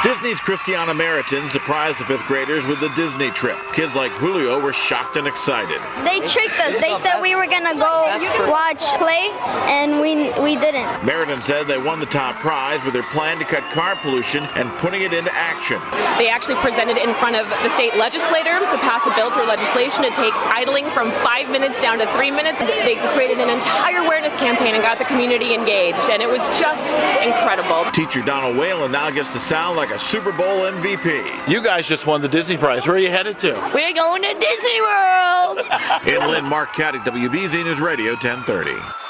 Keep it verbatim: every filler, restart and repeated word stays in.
Disney's Christiana Meriton surprised the fifth graders with the Disney trip. Kids like Julio were shocked and excited. They tricked us. They said we were going to go watch play, and we we didn't. Meriton said they won the top prize with their plan to cut car pollution and putting it into action. They actually presented in front of the state legislator to pass a bill through legislation to take idling from five minutes down to three minutes. They created an entire awareness campaign and got the community engaged, and it was just incredible. Teacher Donald Whalen now gets to sound like a Super Bowl M V P. You guys just won the Disney prize. Where are you headed to? We're going to Disney World. In Lynn, Mark Caddick, W B Z News Radio ten thirty.